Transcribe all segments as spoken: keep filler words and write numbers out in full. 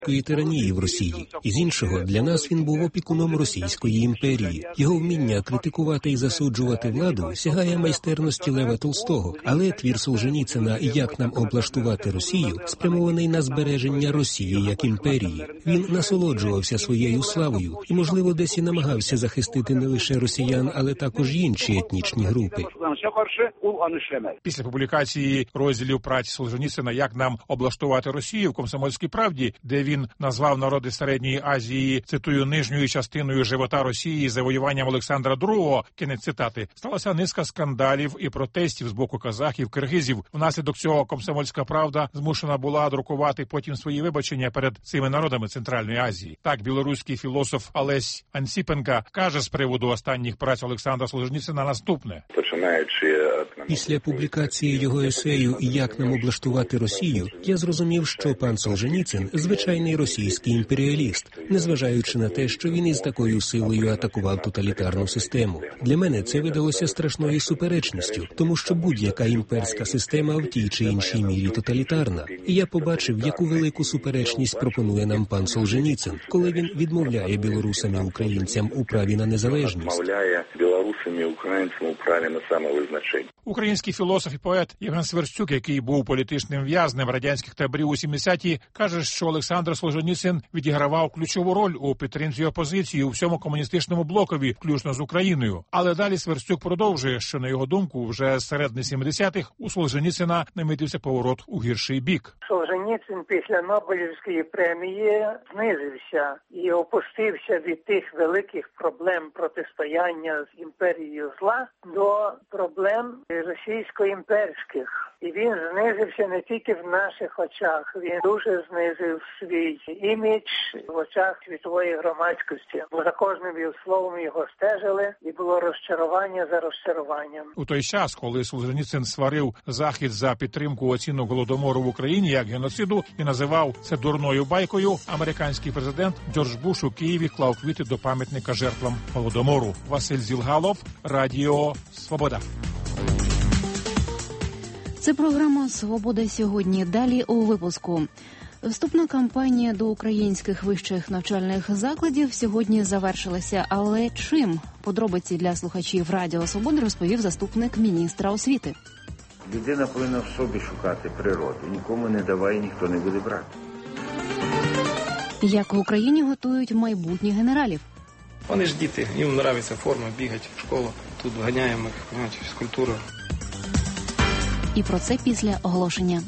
тиранії в Росії. І з іншого, для нас він був опікуном Російської імперії. Його вміння критикувати і засуджувати владу сягає майстерності Лева Толстого. Але твір Солженіцина «Як нам облаштувати Росію» спрямований на збереження Росії як імперії. Він насолоджувався своєю славою і, можливо, десь і намагався захистити не лише росіян, але також інші етнічні групи. Після публікації розділів праці Солженіцина «Як нам облаштувати Росію» в «Комсомольській правді», де він назвав народи Середньої Азії, цитую, нижньою частиною живота Росії завоюванням Олександра другого, кінець цитати, сталася низка скандалів і протестів з боку казахів, киргизів. Внаслідок цього «Комсомольська правда» змушена була друкувати потім свої вибачення перед цими народами Центральної Азії. Так, білоруський філософ Олесь Ансіпенка каже з приводу останніх праць Олександра Солженіцина наступне. Після публікації його есею «Як нам облаштувати Росію» я зрозумів, що пан Солженіцин – звичайний російський імперіаліст, незважаючи на те, що він із такою силою атакував тоталітарну систему. Для мене це видалося страшною суперечністю, тому що будь-яка імперська система в тій чи іншій мірі тоталітарна. І я побачив, яку велику суперечність пропонує нам пан Солженіцин, коли він відмовляє білорусам і українцям у праві на незалежність. Український філософ і поет Євген Сверстюк, який був політичним в'язнем радянських таборів у сімдесяті, каже, що Олександр Солженіцин відігравав ключову роль у підтримці опозиції у всьому комуністичному блокові, включно з Україною. Але далі Сверстюк продовжує, що, на його думку, вже з середини сімдесятих у Солженіцина намітився поворот у гірший бік. Солженіцин після Нобелівської премії знизився і опустився від тих великих проблем протистояння з імперією зла до проблем російсько-імперських. І він знизився не тільки в наших очах, він дуже знизив свій імідж в очах світової громадськості. Бо за кожним його словом його стежили, і було розчарування за розчаруванням. У той час, коли Солженіцин сварив Захід за підтримку оцінок Голодомору в Україні як геноциду і називав це дурною байкою, американський президент Джордж Буш у Києві клав квіти до пам'ятника жертвам Голодомору. Василь Зілгалов, Радіо Свобода. Це програма «Свобода сьогодні». Далі у випуску. Вступна кампанія до українських вищих навчальних закладів сьогодні завершилася. Але чим? Подробиці для слухачів Радіо Свобода розповів заступник міністра освіти. Людина повинна в собі шукати природу. Нікому не давай, ніхто не буде брати. Як в Україні готують майбутніх генералів? Вони ж діти, їм подобається форма, бігати в школу. Тут ганяємо їх, понимаєте, фізкультуру. І про це після оголошення.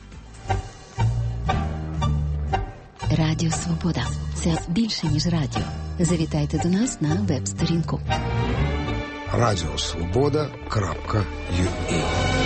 Радіо Свобода. Це більше, ніж радіо. Завітайте до нас на веб-сторінку. радіо свобода крапка ю а.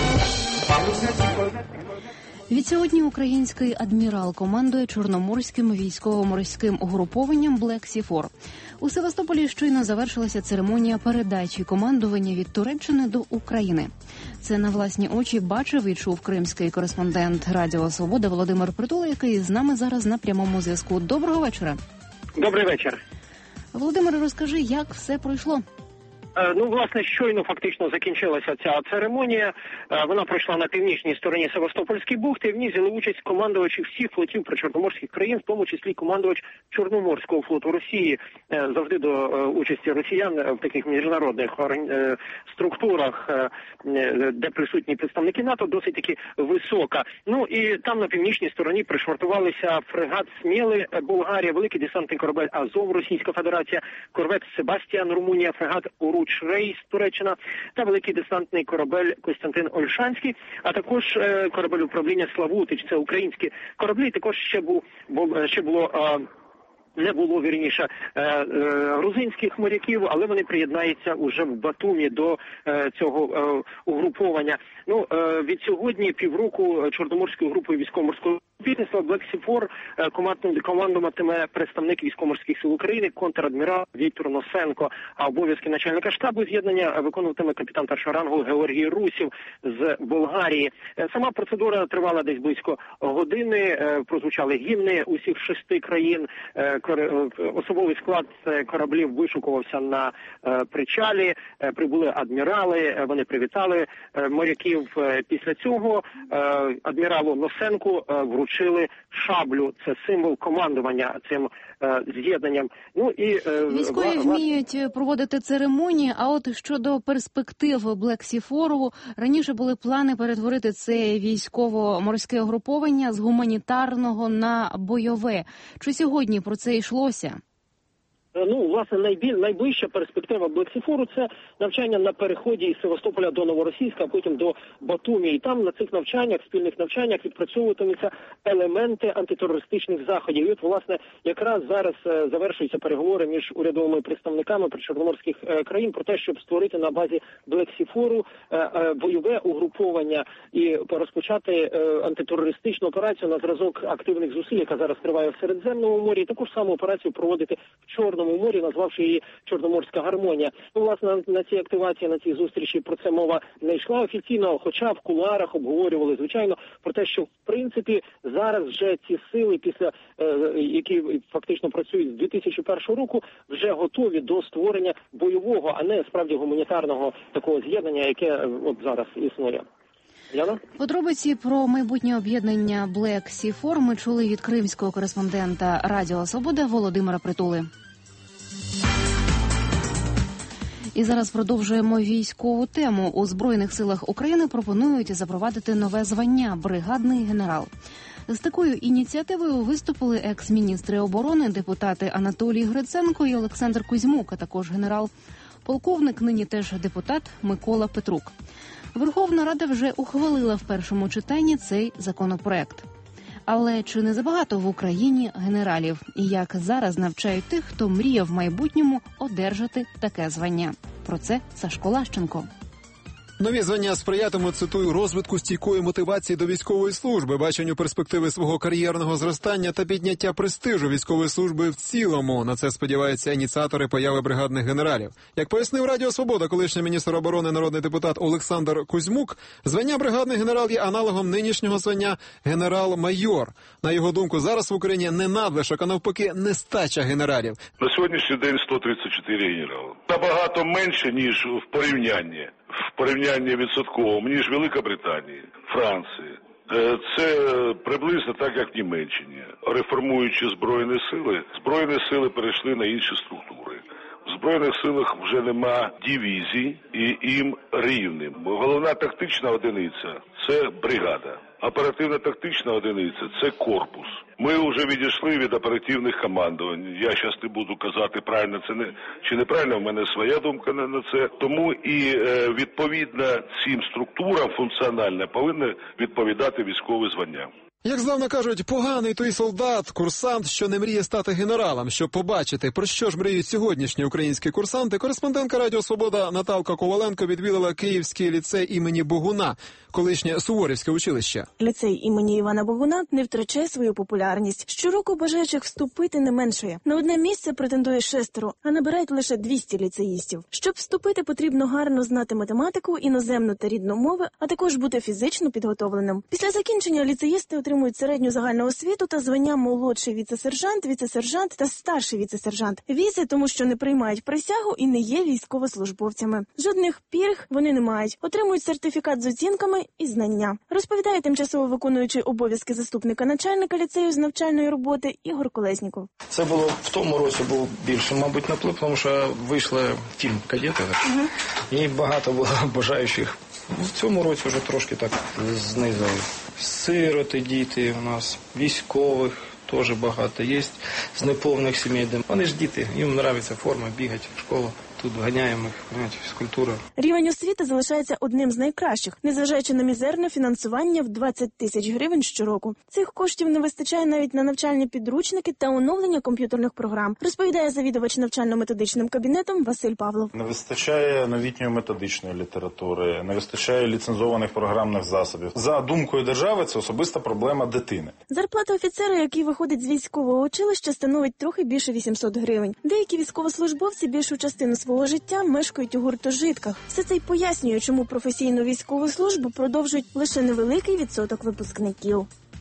Відсьогодні український адмірал командує Чорноморським військово-морським угрупованням Black Sea Four. У Севастополі щойно завершилася церемонія передачі командування від Туреччини до України. Це на власні очі бачив і чув кримський кореспондент Радіо Свобода Володимир Притула, який з нами зараз на прямому зв'язку. Доброго вечора. Добрий вечір. Володимир, розкажи, як все пройшло? Ну, власне, щойно фактично закінчилася ця церемонія. Вона пройшла на північній стороні Севастопольської бухти. В ній взяли участь командувачі всіх флотів причорноморських країн, в тому числі командувач Чорноморського флоту Росії. Завжди до участі росіян в таких міжнародних структурах, де присутні представники НАТО, досить таки висока. Ну і там на північній стороні пришвартувалися фрегат «Смєли» Болгарія, великий десантний корабель «Азов» Російська Федерація, корвет «Себастіан» Румунія, фрегат «Уруч Рейс» Туреччина та великий десантний корабель «Костянтин Ольшанський», а також е, корабель управління «Славутич», це українські кораблі. Також ще був ще було е, не було, вірніше, е, е, грузинських моряків, але вони приєднаються уже в Батумі до е, цього е, угруповання. Ну, е, від сьогодні півроку Чорноморською групою військово-морського підприємства Black Sea Four командуватиме представник військово-морських сил України, контр-адмірал Віктор Носенко, а обов'язки начальника штабу з'єднання виконуватиме капітан першого рангу Георгій Русів з Болгарії. Сама процедура тривала десь близько години, прозвучали гімни усіх шести країн, особовий склад кораблів вишукувався на причалі, прибули адмірали, вони привітали моряків. Після цього адміралу Носенку в вручили шаблю. Це символ командування цим е, з'єднанням. Ну і е, військові вміють проводити церемонії. А от щодо перспектив Блек-Сі-Фору, раніше були плани перетворити це військово-морське угруповання з гуманітарного на бойове. Чи сьогодні про це йшлося? Ну, власне, найбіль, найближча перспектива Блек-Сі-Фору – це навчання на переході із Севастополя до Новоросійська, а потім до Батумі. І там на цих навчаннях, спільних навчаннях відпрацьовуватимуться елементи антитерористичних заходів. І от, власне, якраз зараз е, завершуються переговори між урядовими представниками причорноморських е, країн про те, щоб створити на базі Блек-Сі-Фору е, е, бойове угруповання і розпочати е, антитерористичну операцію на зразок активних зусиль, яка зараз триває в Середземному морі, і таку ж саму операцію проводити в Чорному морі, назвавши її Чорноморська гармонія. Ну, власне, на цій активації, на цій зустрічі про це мова не йшла офіційно, хоча в кулуарах обговорювали, звичайно, про те, що, в принципі, зараз вже ці сили, після е, які фактично працюють з дві тисячі першого року, вже готові до створення бойового, а не, справді, гуманітарного такого з'єднання, яке е, от зараз існує. Яна? Подробиці про майбутнє об'єднання Блек-Сі-Фор ми чули від кримського кореспондента Радіо Свобода Володимира Притули. І зараз продовжуємо військову тему. У Збройних силах України пропонують запровадити нове звання – бригадний генерал. З такою ініціативою виступили екс-міністри оборони, депутати Анатолій Гриценко і Олександр Кузьмук, а також генерал-полковник, нині теж депутат Микола Петрук. Верховна Рада вже ухвалила в першому читанні цей законопроект. Але чи не забагато в Україні генералів? І як зараз навчають тих, хто мріє в майбутньому одержати таке звання? Про це Сашко Лащенко. Нові звання сприятимуть, цитую, розвитку стійкої мотивації до військової служби, баченню перспективи свого кар'єрного зростання та підняття престижу військової служби в цілому. На це сподіваються ініціатори появи бригадних генералів. Як пояснив Радіо Свобода колишній міністр оборони, народний депутат Олександр Кузьмук, звання бригадний генерал є аналогом нинішнього звання генерал-майор. На його думку, зараз в Україні не надлишок, а навпаки нестача генералів. На сьогоднішній день сто тридцять чотири генерали. Набагато менше, ніж в порівнянні. В порівнянні відсотковому, ніж Велика Британія, Франція. Це приблизно так, як в Німеччині. Реформуючи Збройні сили, Збройні сили перейшли на інші структури. В Збройних силах вже нема дивізій і їм рівним. Головна тактична одиниця – це бригада. Оперативно-тактична одиниця – це корпус. Ми вже відійшли від оперативних командувань. Я зараз не буду казати, правильно це не чи неправильно, в мене своя думка на, на це. Тому і е, відповідно цим структурам функціонально повинні відповідати військові звання. Як здавна кажуть, поганий той солдат, курсант, що не мріє стати генералом. Щоб побачити, про що ж мріють сьогоднішні українські курсанти, кореспондентка Радіо Свобода Наталка Коваленко відвідала Київський ліцей імені Богуна, колишнє Суворівське училище. Ліцей імені Івана Богуна не втрачає свою популярність. Щороку бажаючих вступити не меншує. На одне місце претендує шестеро, а набирають лише двісті ліцеїстів. Щоб вступити, потрібно гарно знати математику, іноземну та рідну мови, а також бути фізично підготовленим. Після закінчення ліцеїсти отримують середню загальну освіту та звання молодший віце-сержант, віце-сержант та старший віце-сержант. Візи, тому що не приймають присягу і не є військовослужбовцями. Жодних пільг вони не мають. Отримують сертифікат з оцінками і знання. Розповідає тимчасово виконуючий обов'язки заступника начальника ліцею з навчальної роботи Ігор Колесніков. Це було в тому році, був більше, мабуть, наплив, тому що вийшли фільм «Кадети», угу. І багато було бажаючих. В цьому році вже трошки так знизили. Сироти, діти у нас, військових теж багато є, з неповних сімей. Вони ж діти, їм подобається форма, бігати в школу. Тут ганяємо їх, понимаєте, фізкультура. Рівень освіти залишається одним з найкращих, незважаючи на мізерне фінансування в двадцять тисяч гривень щороку. Цих коштів не вистачає навіть на навчальні підручники та оновлення комп'ютерних програм, розповідає завідувач навчально-методичним кабінетом Василь Павлов. Не вистачає новітньої методичної літератури, не вистачає ліцензованих програмних засобів. За думкою держави, це особиста проблема дитини. Зарплата офіцера, який виходить з військового училища, становить трохи більше вісімсот гривень. Деякі військовослужбовці більшу частину свого життя мешкають у гуртожитках. Все це й пояснює, чому професійну військову службу продовжують лише невеликий відсоток випускників.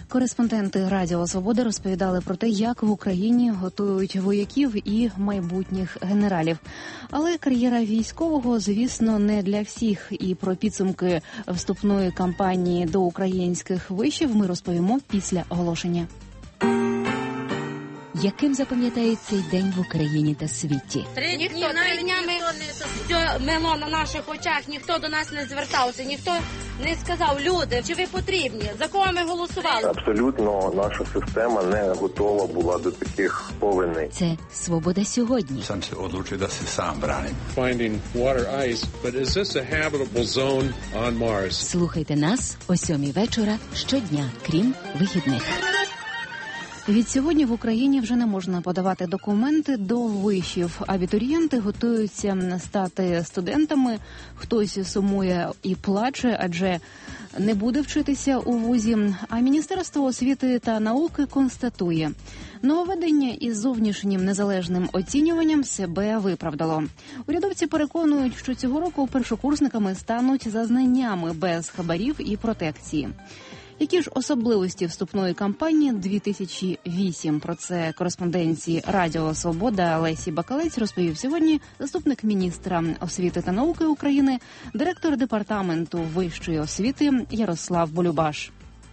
Кореспонденти Радіо Свобода розповідали про те, як в Україні готують вояків і майбутніх генералів. Але кар'єра військового, звісно, не для всіх. І про підсумки вступної кампанії до українських вишів ми розповімо після оголошення. Яким запам'ятається цей день в Україні та світі? Три ніхто, ніхто три дня ми все мило на наших очах, ніхто до нас не звертався, ніхто не сказав, люди, чи ви потрібні, за кого ми голосували? Абсолютно наша система не готова була до таких повеней. Це «Свобода сьогодні». Сам се одлучив да се сам браним. Finding water ice, but is this a habitable zone on Mars? Слухайте нас о сьомій вечора щодня, крім вихідних. Від сьогодні в Україні вже не можна подавати документи до вишів. Абітурієнти готуються стати студентами. Хтось сумує і плаче, адже не буде вчитися у вузі. А Міністерство освіти та науки констатує, нововведення із зовнішнім незалежним оцінюванням себе виправдало. Урядовці переконують, що цього року першокурсниками стануть за знаннями без хабарів і протекції. Які ж особливості вступної кампанії дві тисячі вісім? Про це кореспонденції Радіо Свобода Лесі Бакалець розповів сьогодні заступник міністра освіти та науки України, директор департаменту вищої освіти Ярослав Болюбаш.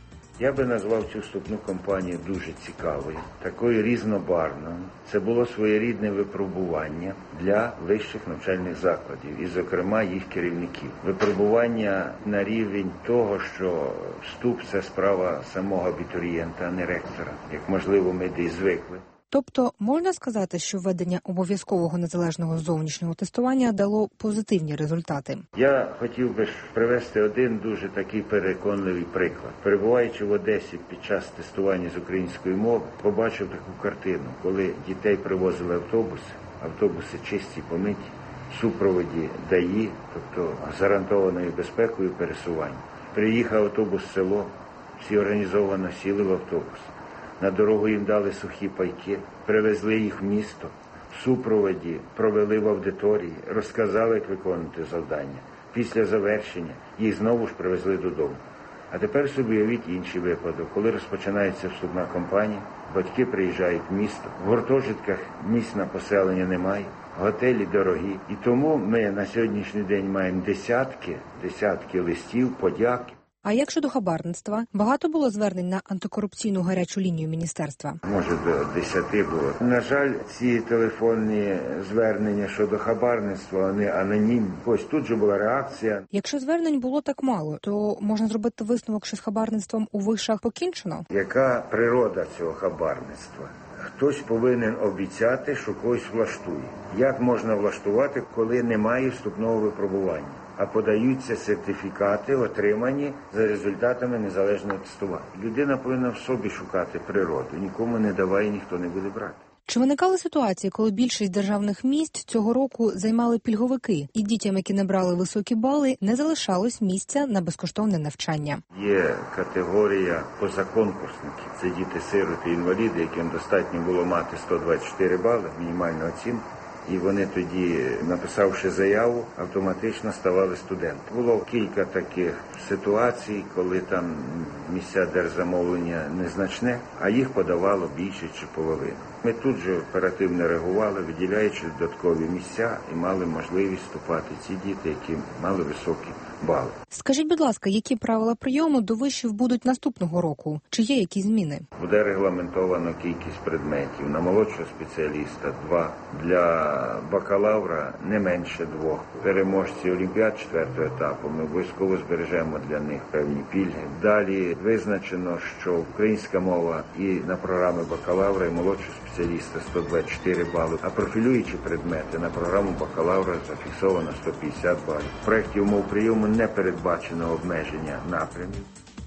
Я би назвав цю вступну кампанію дуже цікавою, такою різнобарвною. Це було своєрідне випробування для вищих навчальних закладів, і, зокрема, їх керівників. Випробування на рівень того, що вступ – це справа самого абітурієнта, а не ректора, як, можливо, ми десь звикли. Тобто, можна сказати, що введення обов'язкового незалежного зовнішнього тестування дало позитивні результати? Я хотів би привести один дуже такий переконливий приклад. Перебуваючи в Одесі під час тестування з української мови, побачив таку картину, коли дітей привозили автобуси, автобуси чисті, помиті, в супроводі ДАІ, тобто з гарантованою безпекою пересування. Приїхав автобус в село, всі організовано сіли в автобус. На дорогу їм дали сухі пайки, привезли їх в місто, в супроводі провели в аудиторії, розказали, як виконувати завдання. Після завершення їх знову ж привезли додому. А тепер собі уявіть інший випадок, коли розпочинається вступна кампанія, батьки приїжджають в місто, в гуртожитках місць на поселення немає, готелі дорогі. І тому ми на сьогоднішній день маємо десятки, десятки листів, подяки. А як щодо хабарництва? Багато було звернень на антикорупційну гарячу лінію міністерства? Може, до десяти було. На жаль, ці телефонні звернення щодо хабарництва, вони анонімні. Ось тут же була реакція. Якщо звернень було так мало, то можна зробити висновок, що з хабарництвом у вишах покінчено? Яка природа цього хабарництва? Хтось повинен обіцяти, що когось влаштує. Як можна влаштувати, коли немає вступного випробування? А подаються сертифікати, отримані за результатами незалежного тестування. Людина повинна в собі шукати природу. Нікому не давай, ніхто не буде брати. Чи виникали ситуації, коли більшість державних місць цього року займали пільговики, і дітям, які набрали високі бали, не залишалось місця на безкоштовне навчання? Є категорія позаконкурсників. Це діти-сироти, інваліди, яким достатньо було мати сто двадцять чотири бали, мінімальну оцінку. І вони тоді, написавши заяву, автоматично ставали студентами. Було кілька таких ситуацій, коли там місця держзамовлення незначне, а їх подавало більше чи половину. Ми тут же оперативно реагували, виділяючи додаткові місця, і мали можливість вступати ці діти, які мали високі бали. Скажіть, будь ласка, які правила прийому до вишів будуть наступного року? Чи є якісь зміни? Буде регламентовано кількість предметів. На молодшого спеціаліста – два. Для бакалавра не менше двох. Переможці олімпіад четвертого етапу ми обов'язково збережемо для них певні пільги. Далі визначено, що українська мова і на програми бакалавра, і молодшого спеціаліста сто двадцять чотири бали, а профілюючі предмети на програму бакалавра зафіксовано сто п'ятдесят балів. В проєкті умов прийому не передбачено обмеження напрямів.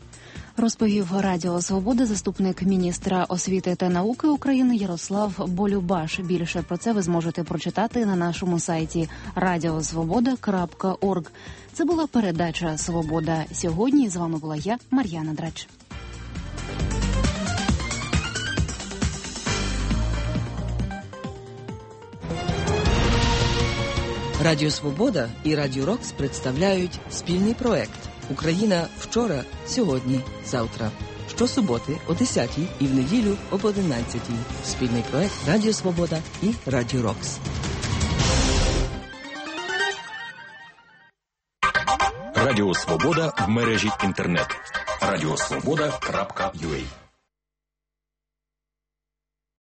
Розповів Радіо Свобода заступник міністра освіти та науки України Ярослав Болюбаш. Більше про це ви зможете прочитати на нашому сайті радіосвобода крапка орг. Це була передача «Свобода сьогодні». З вами була я, Мар'яна Драч. Радіо Свобода і Радіо Рокс представляють спільний проект «Україна вчора, сьогодні, завтра». щосуботи о десятій і в неділю об одинадцятій. Спільний проект Радіо Свобода і Радіо Рокс. Радіо Свобода в мережі інтернет. радіосвобода крапка ю а